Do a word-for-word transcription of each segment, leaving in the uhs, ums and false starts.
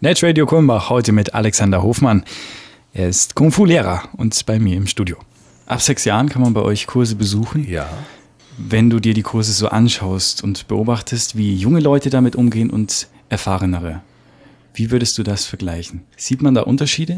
Netradio Kulmbach, heute mit Alexander Hofmann. Er ist Kung-Fu-Lehrer und bei mir im Studio. Ab sechs Jahren kann man bei euch Kurse besuchen. Ja. Wenn du dir die Kurse so anschaust und beobachtest, wie junge Leute damit umgehen und erfahrenere, wie würdest du das vergleichen? Sieht man da Unterschiede?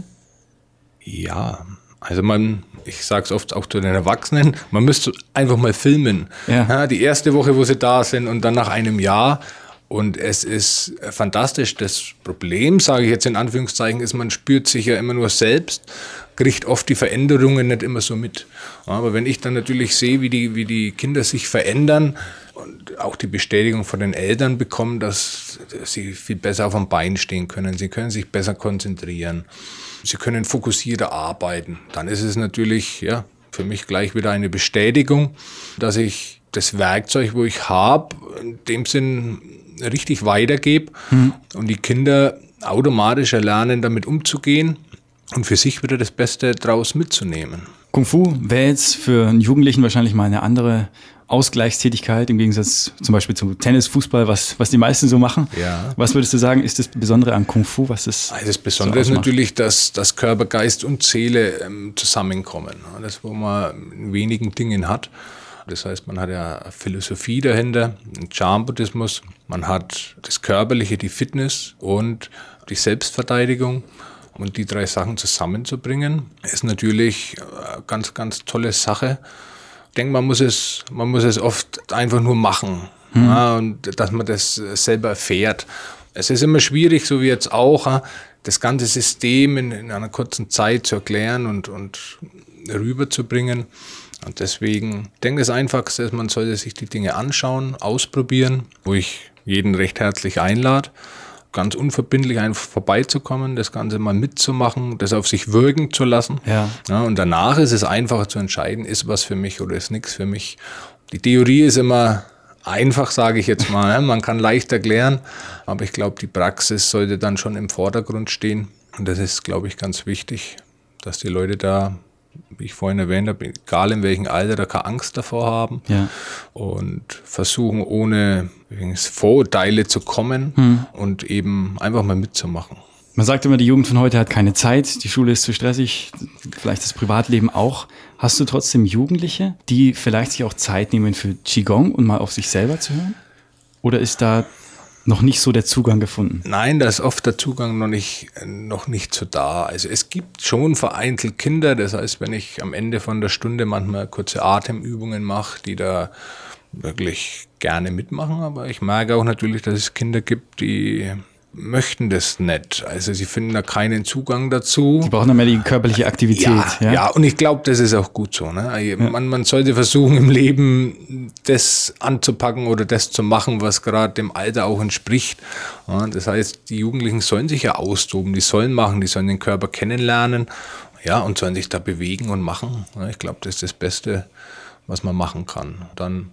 Ja, also man, ich sage es oft auch zu den Erwachsenen, man müsste einfach mal filmen. Ja. Ja, die erste Woche, wo sie da sind und dann nach einem Jahr. Und es ist fantastisch. Das Problem, sage ich jetzt in Anführungszeichen, ist, man spürt sich ja immer nur selbst, kriegt oft die Veränderungen nicht immer so mit. Aber wenn ich dann natürlich sehe, wie die, wie die Kinder sich verändern und auch die Bestätigung von den Eltern bekommen, dass sie viel besser auf dem Bein stehen können, sie können sich besser konzentrieren, sie können fokussierter arbeiten, dann ist es natürlich ja, für mich gleich wieder eine Bestätigung, dass ich das Werkzeug, wo ich habe, in dem Sinn richtig weitergebe hm. und die Kinder automatisch erlernen, damit umzugehen und für sich wieder das Beste draus mitzunehmen. Kung Fu wäre jetzt für einen Jugendlichen wahrscheinlich mal eine andere Ausgleichstätigkeit im Gegensatz zum Beispiel zu Tennis, Fußball, was, was die meisten so machen. Ja. Was würdest du sagen, ist das Besondere an Kung Fu? Was ist also das Besondere so ist natürlich, dass, dass Körper, Geist und Seele ähm, zusammenkommen. Das, wo man in wenigen Dingen hat. Das heißt, man hat ja Philosophie dahinter, einen Charme-Buddhismus, man hat das Körperliche, die Fitness und die Selbstverteidigung. Und die drei Sachen zusammenzubringen, ist natürlich eine ganz, ganz tolle Sache. Ich denke, man muss es, man muss es oft einfach nur machen, hm. ja, und dass man das selber erfährt. Es ist immer schwierig, so wie jetzt auch, das ganze System in, in einer kurzen Zeit zu erklären und, und rüberzubringen. Und deswegen denke ich, das Einfachste ist, man sollte sich die Dinge anschauen, ausprobieren, wo ich jeden recht herzlich einlade, ganz unverbindlich einfach vorbeizukommen, das Ganze mal mitzumachen, das auf sich wirken zu lassen. Ja. Ja, und danach ist es einfacher zu entscheiden, ist was für mich oder ist nichts für mich. Die Theorie ist immer einfach, sage ich jetzt mal. Man kann leicht erklären, aber ich glaube, die Praxis sollte dann schon im Vordergrund stehen. Und das ist, glaube ich, ganz wichtig, dass die Leute da, wie ich vorhin erwähnt habe, egal in welchem Alter, da keine Angst davor haben ja. und versuchen, ohne Vorurteile zu kommen hm. und eben einfach mal mitzumachen. Man sagt immer, die Jugend von heute hat keine Zeit, die Schule ist zu stressig, vielleicht das Privatleben auch. Hast du trotzdem Jugendliche, die vielleicht sich auch Zeit nehmen für Qigong und mal auf sich selber zu hören? Oder ist da noch nicht so der Zugang gefunden? Nein, da ist oft der Zugang noch nicht, noch nicht so da. Also es gibt schon vereinzelt Kinder, das heißt, wenn ich am Ende von der Stunde manchmal kurze Atemübungen mache, die da wirklich gerne mitmachen, aber ich merke auch natürlich, dass es Kinder gibt, die möchten das nicht. Also sie finden da keinen Zugang dazu. Sie brauchen dann mehr die körperliche Aktivität. Ja, ja? ja, und ich glaube, das ist auch gut so. Ne? Ja. Man, man sollte versuchen, im Leben das anzupacken oder das zu machen, was gerade dem Alter auch entspricht. Ja, das heißt, die Jugendlichen sollen sich ja austoben, die sollen machen, die sollen den Körper kennenlernen, ja, und sollen sich da bewegen und machen. Ja, ich glaube, das ist das Beste, was man machen kann. Dann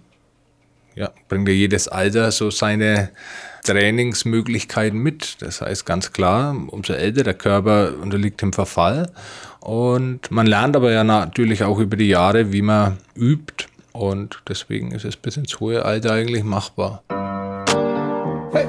ja, bringt ja jedes Alter so seine Trainingsmöglichkeiten mit. Das heißt ganz klar, umso älter der Körper unterliegt dem Verfall. Und man lernt aber ja natürlich auch über die Jahre, wie man übt. Und deswegen ist es bis ins hohe Alter eigentlich machbar. Hey.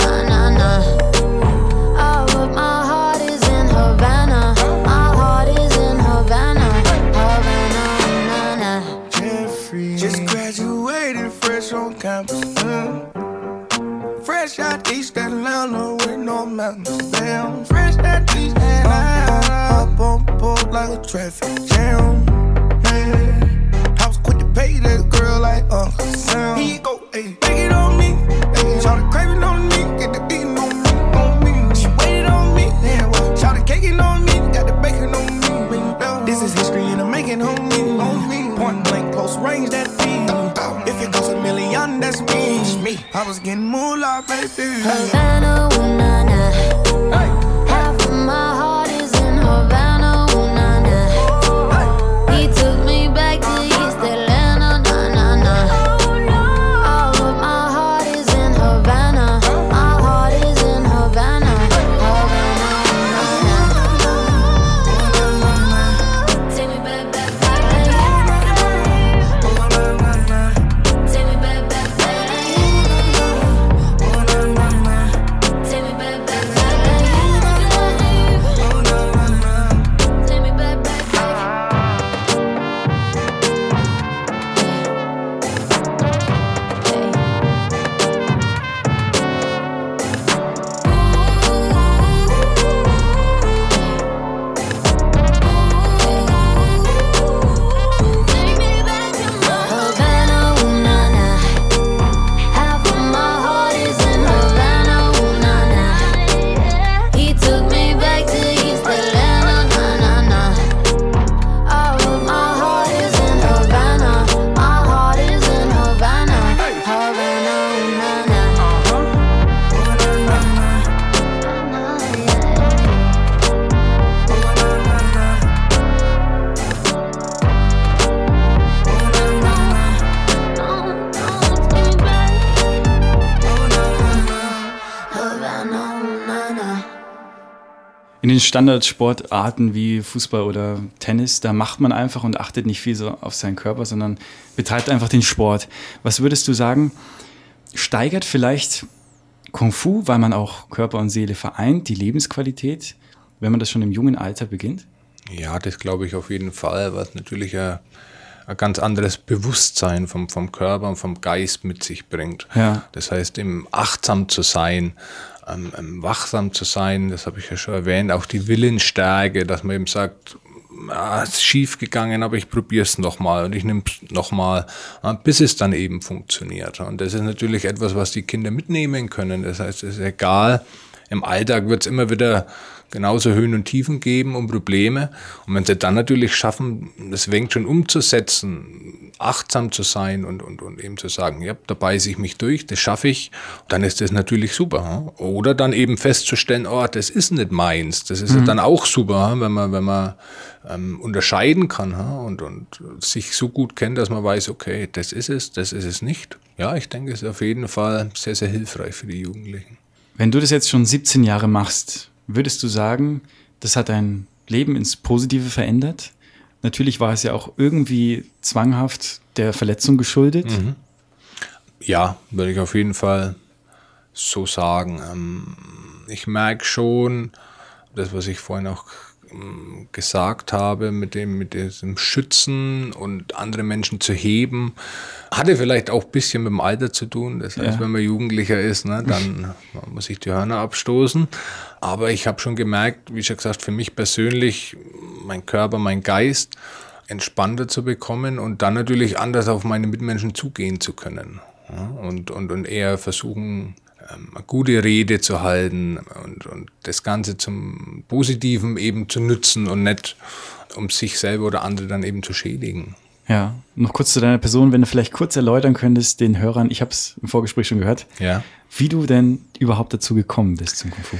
My heart is nothing. Damn, fresh that cheese and I up on board like a traffic jam. Man, I was quick to pay that girl like Uncle Sam. Here you go, ayy, take it on me. Ayy, shout the craving on me, get the beating on me, on me. She waited on me, yeah, well, shout the caking on me, got the bacon on me. This is history and I'm making on me, on me. Point blank, close range, that feed. If it goes a million, that's me. I was getting moolah, baby. Havana, ooh, nah, nah. Hey. Half of my heart is in Havana, ooh, nah, nah. Hey. He took me back to East Atlanta, nah, nah, nah. All of my heart is in Havana. My heart is in Havana. Havana, ooh, nah, nah. Take me back, back, back. Take me back, back, back. In den Standardsportarten wie Fußball oder Tennis, da macht man einfach und achtet nicht viel so auf seinen Körper, sondern betreibt einfach den Sport. Was würdest du sagen, steigert vielleicht Kung Fu, weil man auch Körper und Seele vereint, die Lebensqualität, wenn man das schon im jungen Alter beginnt? Ja, das glaube ich auf jeden Fall, was natürlich ein, ein ganz anderes Bewusstsein vom, vom Körper und vom Geist mit sich bringt. Ja. Das heißt, im achtsam zu sein, ähm, ähm, wachsam zu sein, das habe ich ja schon erwähnt, auch die Willensstärke, dass man eben sagt, ah, es ist schief gegangen, aber ich probiere es nochmal und ich nehme es nochmal, bis es dann eben funktioniert. Und das ist natürlich etwas, was die Kinder mitnehmen können. Das heißt, es ist egal, im Alltag wird es immer wieder genauso Höhen und Tiefen geben und Probleme. Und wenn sie dann natürlich schaffen, das Wenk schon umzusetzen, achtsam zu sein und, und, und eben zu sagen, ja, da beiße ich mich durch, das schaffe ich, dann ist das natürlich super. Oder dann eben festzustellen, oh, das ist nicht meins. Das ist mhm. dann auch super, wenn man, wenn man ähm, unterscheiden kann und, und sich so gut kennt, dass man weiß, okay, das ist es, das ist es nicht. Ja, ich denke, es ist auf jeden Fall sehr, sehr hilfreich für die Jugendlichen. Wenn du das jetzt schon siebzehn Jahre machst, würdest du sagen, das hat dein Leben ins Positive verändert? Natürlich war es ja auch irgendwie zwanghaft der Verletzung geschuldet. Mhm. Ja, würde ich auf jeden Fall so sagen. Ich merke schon, das, was ich vorhin auch gesagt habe, mit dem, mit diesem Schützen und andere Menschen zu heben, hatte vielleicht auch ein bisschen mit dem Alter zu tun. Das heißt, ja. wenn man Jugendlicher ist, ne, dann muss ich die Hörner abstoßen. Aber ich habe schon gemerkt, wie schon gesagt, für mich persönlich, mein Körper, mein Geist entspannter zu bekommen und dann natürlich anders auf meine Mitmenschen zugehen zu können. Ja, und, und, und eher versuchen, eine gute Rede zu halten und, und das Ganze zum Positiven eben zu nutzen und nicht, um sich selber oder andere dann eben zu schädigen. Ja, noch kurz zu deiner Person, wenn du vielleicht kurz erläutern könntest den Hörern, ich habe es im Vorgespräch schon gehört, ja. wie du denn überhaupt dazu gekommen bist zum Kung Fu.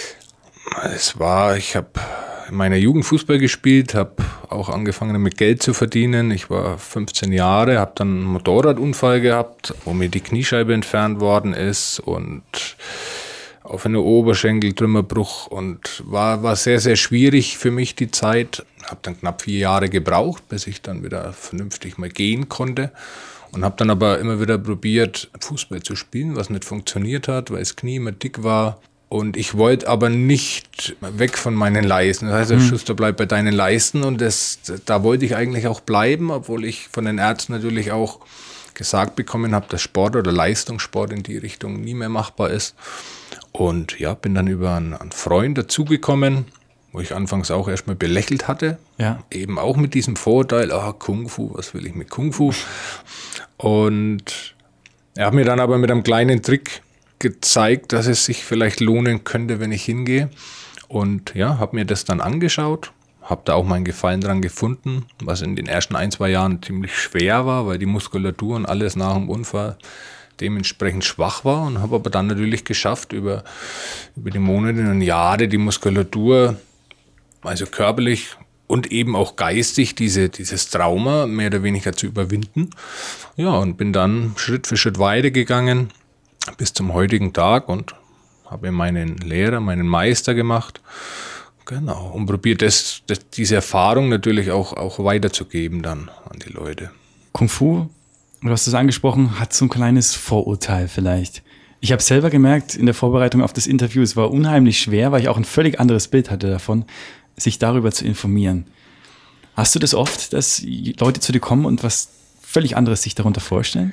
Es war, ich habe in meiner Jugend Fußball gespielt, habe auch angefangen damit Geld zu verdienen. Ich war fünfzehn Jahre, habe dann einen Motorradunfall gehabt, wo mir die Kniescheibe entfernt worden ist und auf einen Oberschenkeltrümmerbruch und war, war sehr, sehr schwierig für mich die Zeit. Habe dann knapp vier Jahre gebraucht, bis ich dann wieder vernünftig mal gehen konnte und habe dann aber immer wieder probiert, Fußball zu spielen, was nicht funktioniert hat, weil das Knie immer dick war. Und ich wollte aber nicht weg von meinen Leisten. Das heißt, der mhm. Schuster bleibt bei deinen Leisten und das, da wollte ich eigentlich auch bleiben, obwohl ich von den Ärzten natürlich auch gesagt bekommen habe, dass Sport oder Leistungssport in die Richtung nie mehr machbar ist. Und ja, bin dann über einen, einen Freund dazugekommen, wo ich anfangs auch erstmal belächelt hatte. Ja. Eben auch mit diesem Vorurteil, ah, Kung Fu, was will ich mit Kung Fu? Und er hat mir dann aber mit einem kleinen Trick gezeigt, dass es sich vielleicht lohnen könnte, wenn ich hingehe. Und ja, habe mir das dann angeschaut, habe da auch meinen Gefallen dran gefunden, was in den ersten ein, zwei Jahren ziemlich schwer war, weil die Muskulatur und alles nach dem Unfall dementsprechend schwach war, und habe aber dann natürlich geschafft, über, über die Monate und Jahre die Muskulatur, also körperlich und eben auch geistig, diese, dieses Trauma mehr oder weniger zu überwinden. Ja, und bin dann Schritt für Schritt weitergegangen bis zum heutigen Tag und habe meinen Lehrer, meinen Meister gemacht. Genau, und probiert das, das, diese Erfahrung natürlich auch, auch weiterzugeben dann an die Leute. Kung Fu, du hast es angesprochen, hat so ein kleines Vorurteil vielleicht. Ich habe selber gemerkt in der Vorbereitung auf das Interview, es war unheimlich schwer, weil ich auch ein völlig anderes Bild hatte davon, sich darüber zu informieren. Hast du das oft, dass Leute zu dir kommen und was völlig anderes sich darunter vorstellen?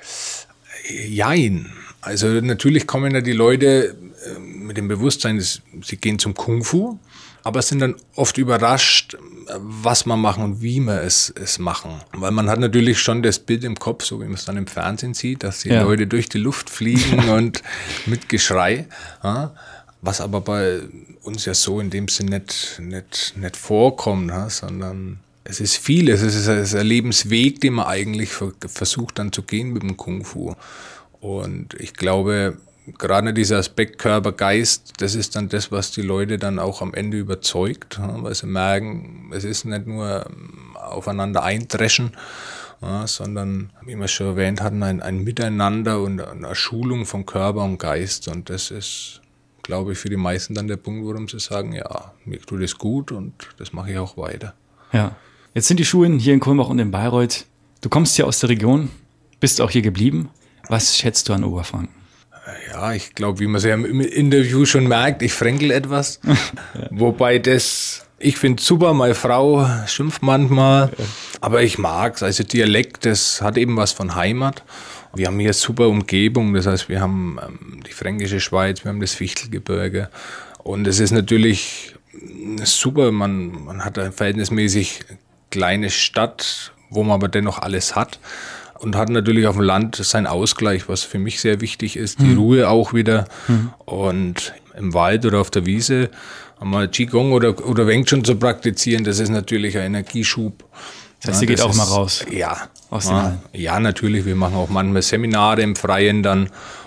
Jein. Also natürlich kommen ja die Leute mit dem Bewusstsein, sie gehen zum Kung Fu, aber sind dann oft überrascht, was man machen und wie man es, es machen. Weil man hat natürlich schon das Bild im Kopf, so wie man es dann im Fernsehen sieht, dass die ja. Leute durch die Luft fliegen und mit Geschrei. Ja, was aber bei uns ja so in dem Sinn nicht, nicht, nicht vorkommt, ja, sondern es ist vieles. Es ist ein Lebensweg, den man eigentlich versucht dann zu gehen mit dem Kung Fu. Und ich glaube, gerade dieser Aspekt Körper, Geist, das ist dann das, was die Leute dann auch am Ende überzeugt, weil sie merken, es ist nicht nur aufeinander eindreschen, ja, sondern, wie wir schon erwähnt hatten, ein, ein Miteinander und eine Schulung von Körper und Geist. Und das ist, glaube ich, für die meisten dann der Punkt, warum sie sagen, ja, mir tut es gut und das mache ich auch weiter. Ja, jetzt sind die Schulen hier in Kulmbach und in Bayreuth. Du kommst hier aus der Region, bist auch hier geblieben. Was schätzt du an Oberfranken? Ja, ich glaube, wie man es ja im Interview schon merkt, ich fränkel etwas. Ja. Wobei das, ich finde super, meine Frau schimpft manchmal, ja. aber ich mag es. Also Dialekt, das hat eben was von Heimat. Wir haben hier super Umgebung, das heißt, wir haben ähm, die Fränkische Schweiz, wir haben das Fichtelgebirge. Und es ist natürlich super, man, man hat eine verhältnismäßig kleine Stadt, wo man aber dennoch alles hat. Und hat natürlich auf dem Land seinen Ausgleich, was für mich sehr wichtig ist, die mhm. Ruhe auch wieder. Mhm. Und im Wald oder auf der Wiese einmal Qigong oder, oder Wing Chun zu praktizieren, das ist natürlich ein Energieschub. Das heißt, ihr ja, geht auch ist, mal raus? Ja, aus ja, ja, natürlich. Wir machen auch manchmal Seminare im Freien dann.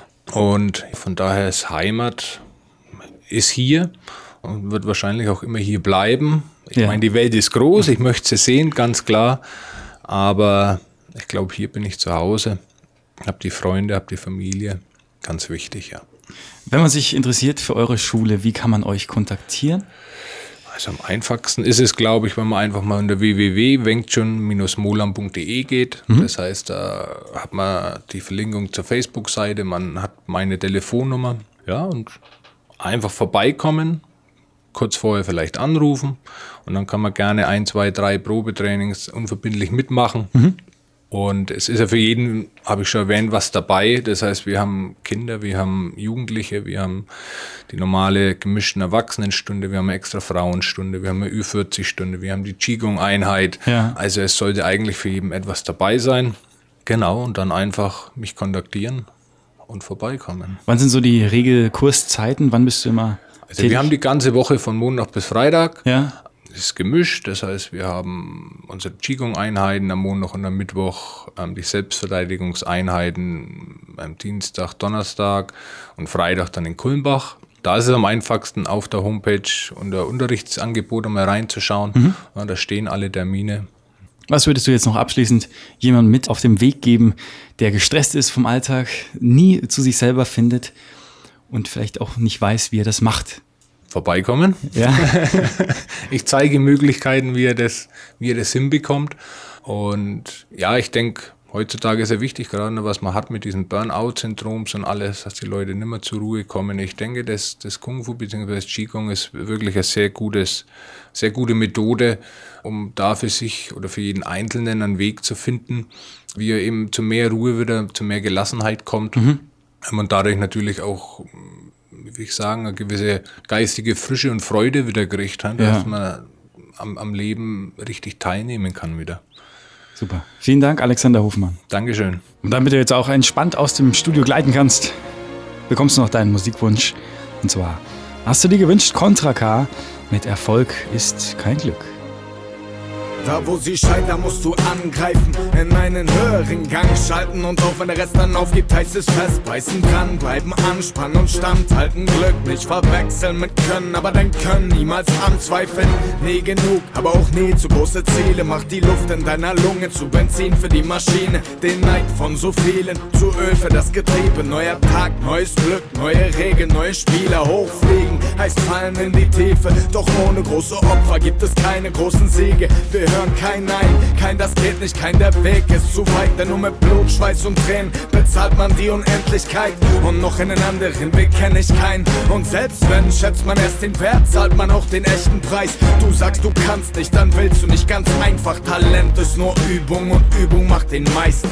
Und von daher ist Heimat, ist hier und wird wahrscheinlich auch immer hier bleiben. Ich ja. meine, die Welt ist groß, ich möchte sie sehen, ganz klar. Aber ich glaube, hier bin ich zu Hause, habe die Freunde, habe die Familie, ganz wichtig, ja. Wenn man sich interessiert für eure Schule, wie kann man euch kontaktieren? Also am einfachsten ist es, glaube ich, wenn man einfach mal unter w w w punkt wing chun dash molam punkt d e geht. Mhm. Das heißt, da hat man die Verlinkung zur Facebook-Seite, man hat meine Telefonnummer, ja, und einfach vorbeikommen, kurz vorher vielleicht anrufen und dann kann man gerne ein, zwei, drei Probetrainings unverbindlich mitmachen. Mhm. Und es ist ja für jeden, habe ich schon erwähnt, was dabei. Das heißt, wir haben Kinder, wir haben Jugendliche, wir haben die normale gemischte Erwachsenenstunde, wir haben eine extra Frauenstunde, wir haben eine Ü vierzig Stunde, wir haben die Qigong-Einheit. Ja. Also es sollte eigentlich für jeden etwas dabei sein. Genau, und dann einfach mich kontaktieren und vorbeikommen. Wann sind so die Regelkurszeiten? Wann bist du immer Also tätig? Wir haben die ganze Woche von Montag bis Freitag. Ja. Das ist gemischt, das heißt, wir haben unsere Qigong-Einheiten am Montag und am Mittwoch, ähm, die Selbstverteidigungseinheiten am Dienstag, Donnerstag und Freitag dann in Kulmbach. Da ist es am einfachsten, auf der Homepage unter Unterrichtsangebot mal reinzuschauen. Mhm. Ja, da stehen alle Termine. Was würdest du jetzt noch abschließend jemandem mit auf den Weg geben, der gestresst ist vom Alltag, nie zu sich selber findet und vielleicht auch nicht weiß, wie er das macht? Vorbeikommen. Ja. Ich zeige Möglichkeiten, wie er das, wie er das hinbekommt. Und ja, ich denke, heutzutage ist ja wichtig, gerade was man hat mit diesen Burnout-Syndroms und alles, dass die Leute nicht mehr zur Ruhe kommen. Ich denke, das, das Kung Fu bzw. das Qigong ist wirklich eine sehr, gutes, sehr gute Methode, um da für sich oder für jeden Einzelnen einen Weg zu finden, wie er eben zu mehr Ruhe wieder, zu mehr Gelassenheit kommt. Mhm. Und dadurch natürlich auch wie will ich sagen, eine gewisse geistige Frische und Freude wieder gekriegt hat, Ja. dass man am, am Leben richtig teilnehmen kann wieder. Super. Vielen Dank, Alexander Hofmann. Dankeschön. Und damit du jetzt auch entspannt aus dem Studio gleiten kannst, bekommst du noch deinen Musikwunsch. Und zwar hast du dir gewünscht Contra K mit Erfolg ist kein Glück. Da wo sie scheitern, musst du angreifen, in einen höheren Gang schalten. Und auch wenn der Rest dann aufgibt, heißt es festbeißen, dranbleiben, anspannen und standhalten. Glück nicht verwechseln mit Können, aber dein Können niemals anzweifeln. Nie genug, aber auch nie zu große Ziele. Macht die Luft in deiner Lunge zu Benzin für die Maschine. Den Neid von so vielen zu Öl für das Getriebe. Neuer Tag, neues Glück, neue Regeln, neue Spieler. Hochfliegen heißt fallen in die Tiefe. Doch ohne große Opfer gibt es keine großen Siege. Wir hören kein Nein, kein das geht nicht, kein der Weg ist zu weit. Denn nur mit Blut, Schweiß und Tränen bezahlt man die Unendlichkeit. Und noch einen anderen Weg kenn ich keinen. Und selbst wenn, schätzt man erst den Wert, zahlt man auch den echten Preis. Du sagst, du kannst nicht, dann willst du nicht ganz einfach. Talent ist nur Übung und Übung macht den Meister.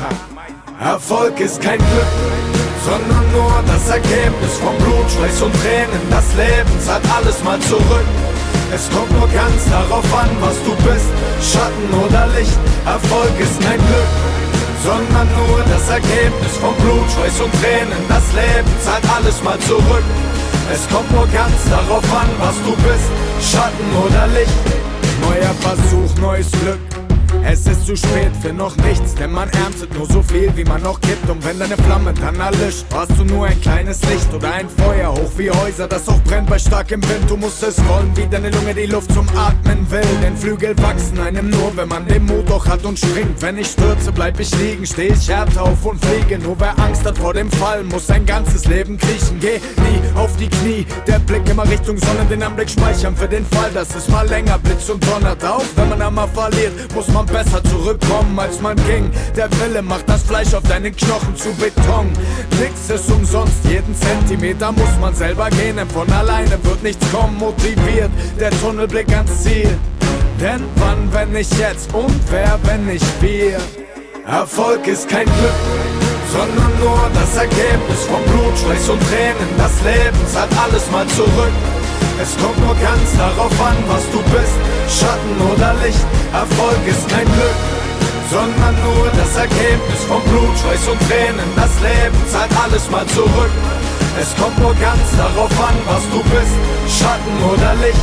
Erfolg ist kein Glück, sondern nur das Ergebnis von Blut, Schweiß und Tränen. Das Leben zahlt alles mal zurück. Es kommt nur ganz darauf an, was du bist, Schatten oder Licht. Erfolg ist kein Glück, sondern nur das Ergebnis von Blut, Schweiß und Tränen. Das Leben zahlt alles mal zurück. Es kommt nur ganz darauf an, was du bist, Schatten oder Licht. Neuer Versuch, neues Glück. Es ist zu spät für noch nichts, denn man erntet nur so viel, wie man noch gibt. Und wenn deine Flamme dann erlischt, warst du nur ein kleines Licht oder ein Feuer hoch wie Häuser, das auch brennt bei starkem Wind. Du musst es rollen, wie deine Lunge die Luft zum Atmen will. Denn Flügel wachsen einem nur, wenn man den Mut auch hat und springt. Wenn ich stürze, bleib ich liegen, steh ich härter auf und fliege. Nur wer Angst hat vor dem Fall, muss sein ganzes Leben kriechen. Geh nie auf die Knie, der Blick immer Richtung Sonne, den Anblick speichern für den Fall, dass es mal länger blitzt und donnert. Auch wenn man einmal verliert, muss man besser zurückkommen, als man ging. Der Wille macht das Fleisch auf deinen Knochen zu Beton. Nix ist umsonst, jeden Zentimeter muss man selber gehen, denn von alleine wird nichts kommen. Motiviert, der Tunnelblick ans Ziel. Denn wann, wenn nicht jetzt, und wer, wenn nicht wir? Erfolg ist kein Glück, sondern nur das Ergebnis von Blut, Schweiß und Tränen. Das Leben zahlt alles mal zurück. Es kommt nur ganz darauf an, was du bist, Schatten oder Licht. Erfolg ist kein Glück, sondern nur das Ergebnis von Blut, Schweiß und Tränen. Das Leben zahlt alles mal zurück. Es kommt nur ganz darauf an, was du bist, Schatten oder Licht.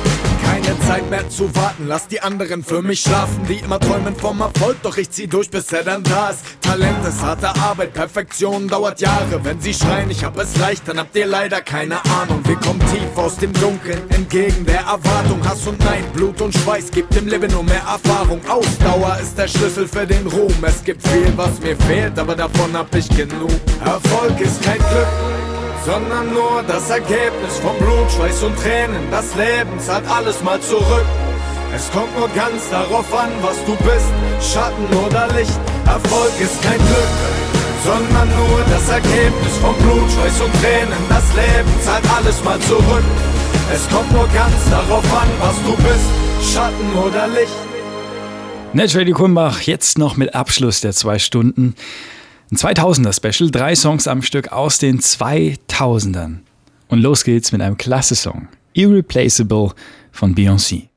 Keine Zeit mehr zu warten, lass die anderen für mich schlafen, die immer träumen vom Erfolg, doch ich zieh durch, bis er dann da ist. Talent ist harte Arbeit, Perfektion dauert Jahre. Wenn sie schreien, ich hab es leicht, dann habt ihr leider keine Ahnung. Wir kommen tief aus dem Dunkeln, entgegen der Erwartung. Hass und Neid, Blut und Schweiß gibt im Leben nur mehr Erfahrung. Ausdauer ist der Schlüssel für den Ruhm. Es gibt viel, was mir fehlt, aber davon hab ich genug. Erfolg ist kein Glück, sondern nur das Ergebnis von Blut, Schweiß und Tränen. Das Leben zahlt alles mal zurück. Es kommt nur ganz darauf an, was du bist, Schatten oder Licht. Erfolg ist kein Glück, sondern nur das Ergebnis von Blut, Schweiß und Tränen. Das Leben zahlt alles mal zurück. Es kommt nur ganz darauf an, was du bist, Schatten oder Licht. Net Radio Kulmbach, jetzt noch mit Abschluss der zwei Stunden. Ein zweitausender-Special, drei Songs am Stück aus den zweitausendern. Und los geht's mit einem klasse Song. Irreplaceable von Beyoncé.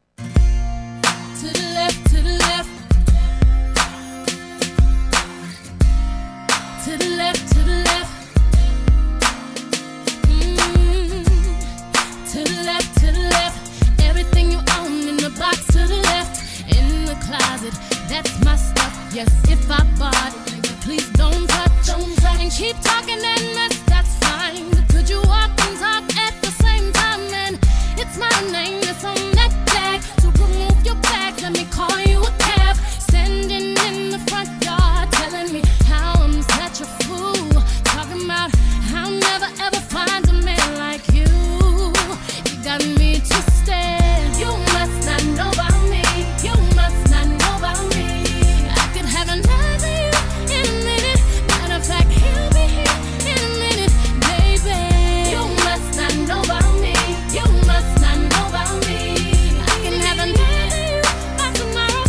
Keep talking and that's, that's fine. Could you walk and talk at the same time? And it's my name that's on that flag. So remove your back, let me call you a cab. Standing in the front yard, telling me how I'm such a fool. Talking about how I'll never ever find a man like you. You got me twisted. You must not know about me. You must not know about me. I could have another you in a minute. Matter of fact, he'll be here in a minute, baby. You must not know about me. You must not know about me. I can have another you by tomorrow.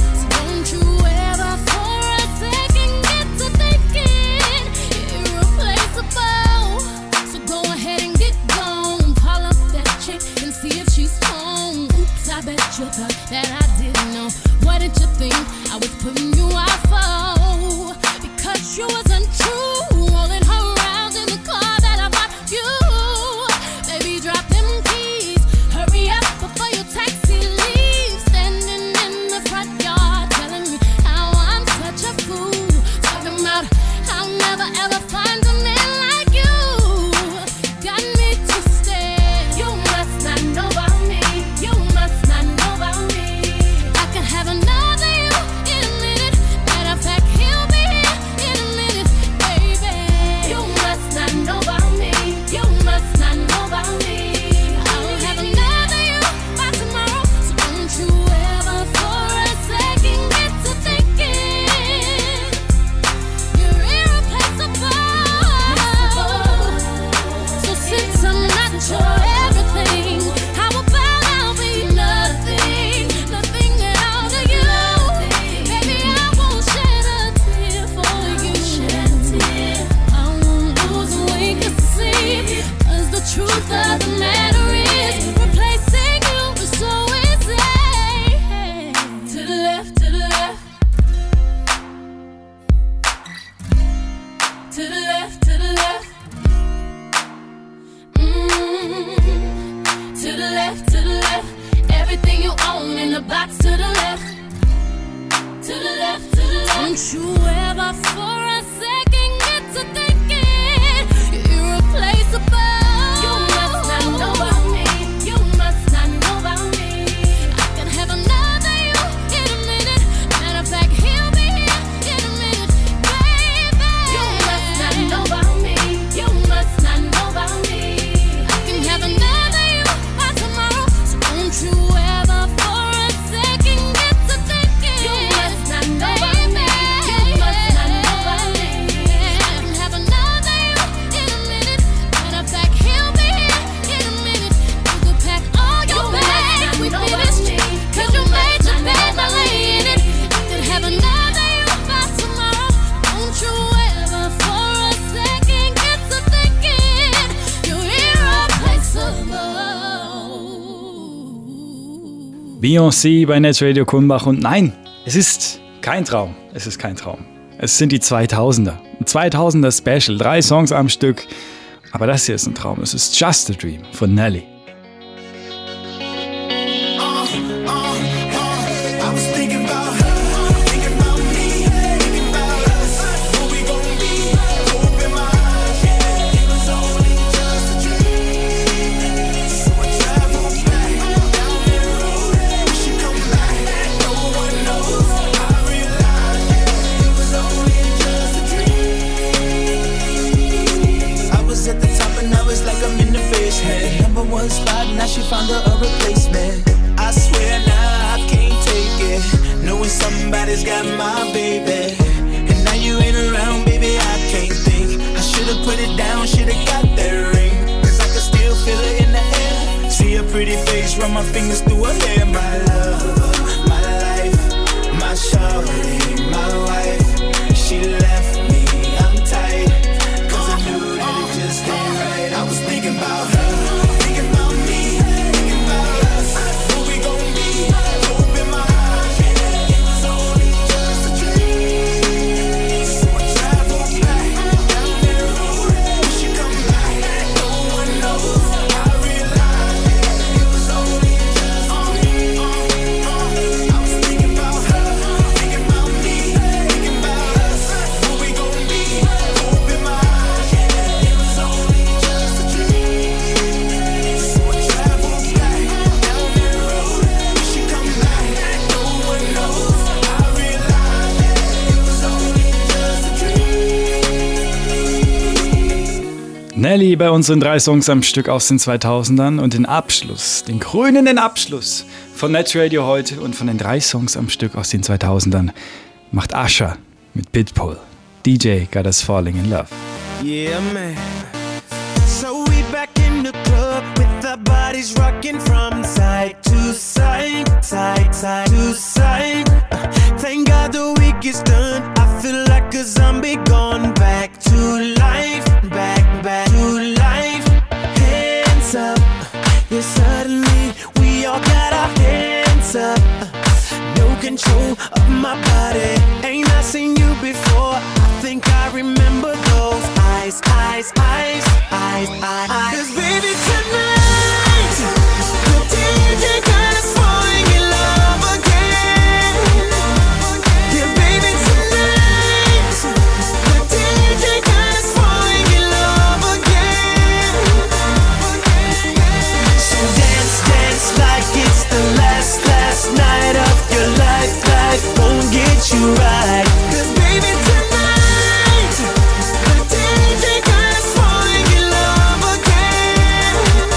that you thought that I didn't know. What did you think I was putting you out for? Because you wasn't true, rolling her around in the car that I bought you. Baby, drop them keys, hurry up before your taxi leaves. Standing in the front yard, telling me how I'm such a fool. Talking about I'll never ever find a man like you. Got me twisted. You must not know about me. You must not know about me. I can have another you in a minute. Matter of fact, he'll be here in a minute, baby. You must not know about me. You must not know about me. I'll have another you by tomorrow. So don't you ever for a second get to thinking you're irreplaceable. So since I'm not your everything, how about I'll be nothing, nothing at all to you? Baby, I won't shed a tear for you. I won't lose a wink of sleep, 'cause the truth of the matter is replacing you is so easy. To the left, to the left. To the left, to the left. Mm. To the left, to the left. Everything you own in the box to the left. To the left, to the left. Don't you ever for a second get to thinking you're irreplaceable. You must not know about me. You must not know about me. I can have another you in a minute. Matter of fact, he'll be here in a minute, baby. You must not know about me. You must not know about me. I can have another you by tomorrow. So don't you ever for a second get to thinking you must not know about me. You must not know about me. I can have another you in a minute. Matter of fact, he'll be here in a minute. You could pack all your bags, we finished, 'cause you made your bed by laying it. I could have another you by tomorrow. Don't you ever for a second get to thinking you're irreplaceable. Beyoncé bei Netradio Kulmbach und nein, es ist kein Traum. Es ist kein Traum. Es sind die zweitausender. Ein zweitausender Special. Drei Songs am Stück. Aber das hier ist ein Traum. Es ist Just a Dream von Nelly. I was thinking about her, thinking about me, thinking about us, what we gon' be. Open my eyes, it was only just a dream. So I travel back down that road, we should come back. No one knows. I realized it was only just a dream. I was at the top and I was like I'm in the basement. Number one spot, now she found her a replacement. I swear now I can't take it, knowing somebody's got my baby. And now you ain't around, baby, I can't think. I should've put it down, should've got that ring, 'cause I can still feel it in the air. See her pretty face, run my fingers through her hair. My love, my life, my shawty, my wife. She left me, I'm tight, 'cause I knew that it just ain't right. I was thinking about her, thinking about me, thinking about us, what we gon' be. Open my eyes, it was only just a dream. So I travel back down that road, we should come back. No one knows. I realized it was only just a dream. I was thinking about her, thinking about me, thinking about us, what we gon' be. Open my eyes, it was only just a dream. So I travel back down that road, we should come back. No one knows. I realized it was only just a dream. Nelly bei unseren drei Songs am Stück aus den zweitausendern und den Abschluss, den krönenden Abschluss von Netradio heute und von den drei Songs am Stück aus den zweitausendern macht Usher mit Pitbull. D J Got Us Falling in Love. Yeah, man. So we back in the club with our bodies rocking from side to side, side, side to side. Thank God the week is done. I feel like a zombie gone back to life, back, back to life. Hands up, yeah, suddenly we all got our hands control of my body. Ain't I seen you before? I think I remember those eyes, eyes, eyes, eyes, eyes. Cause baby tonight, the D J got us falling in love again. Yeah, baby tonight, the D J got us falling in love again. So dance, dance like it's the last, last night of your life. Life won't get you right. Cause baby tonight, the D J got us falling in love again.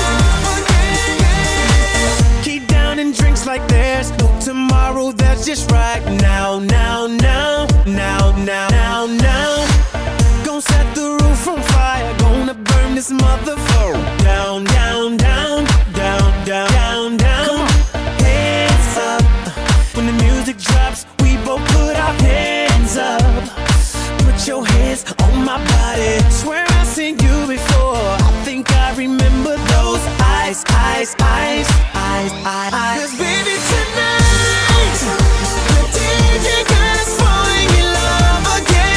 Keep down and drinks like there's no tomorrow. That's just right now, now, now, now, now, now, now. Gonna set the roof on fire. Gonna burn this motherfucker down, down, down, down, down, down, down. Hands up. When the music drops, we both put our hands up. Put your hands on my body. Swear I've seen you before. I think I remember those eyes, eyes, eyes, eyes, eyes, eyes. Cause baby tonight, the D J got us falling in love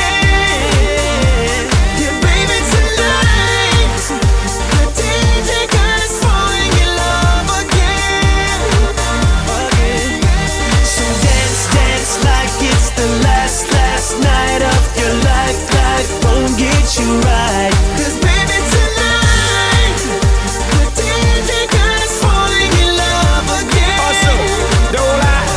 again. Yeah, baby tonight, the D J got us falling in love again. Again. So dance, dance like it's the last, last night of your life. Life won't get you right. Cause baby tonight, the D J got us falling in love again. Awesome, don't lie.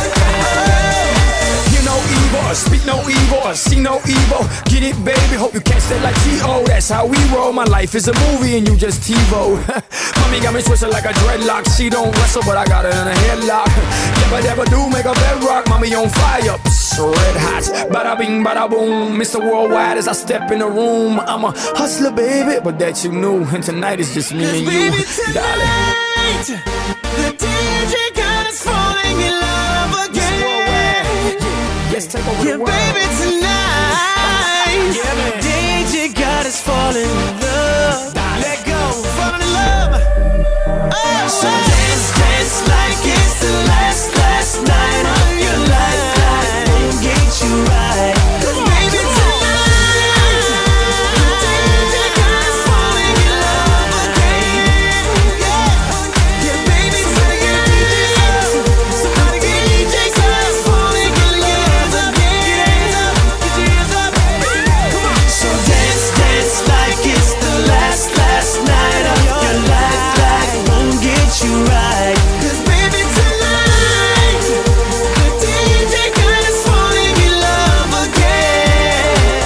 Hear no evil, speak no evil, see no evil. Get it, baby, hope you catch that like T O. That's how we roll. My life is a movie and you just TiVo. Mommy got me twisted like a dreadlock. She don't wrestle, but I got her in a headlock. Never, never do make a bedrock. Mommy on fire, psst, red hot. Bada bing, bada boom. Mister Worldwide as I step in the room. I'm a hustler, baby, but that you knew. And tonight is just me and you, Baby darling. tonight, the D J got us falling in love again. Let's take over Yeah, the world. baby tonight, Yeah, man. D J got us falling in love. Let go, falling in love. Oh, so dance, dance like it's the last, last night of your life. Life won't get you right. 'Cause baby tonight, the D J got us falling in love again. Yeah, yeah, baby tonight, somebody get D J got us falling in love again. Get your hands up, come on. So dance, dance like it's the last, last night of your life. Life won't get you right. 'Cause baby tonight, the D J got us falling in love again.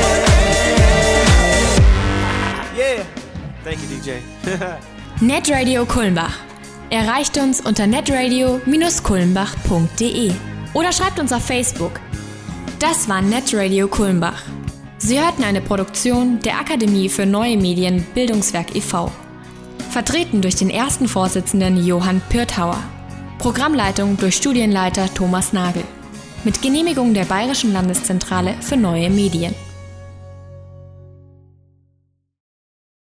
Yeah, thank you, D J. Netradio Kulmbach. Erreicht uns unter netradio Bindestrich kulmbach Punkt de oder schreibt uns auf Facebook. Das war Netradio Kulmbach. Sie hörten eine Produktion der Akademie für Neue Medien Bildungswerk e V Vertreten durch den ersten Vorsitzenden Johann Pürthauer. Programmleitung durch Studienleiter Thomas Nagel. Mit Genehmigung der Bayerischen Landeszentrale für Neue Medien.